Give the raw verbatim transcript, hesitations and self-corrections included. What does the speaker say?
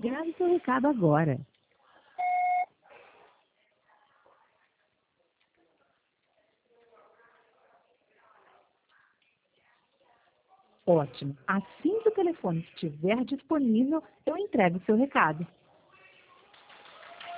Grave seu recado agora. Ótimo. Assim que o telefone estiver disponível, eu entrego o seu recado.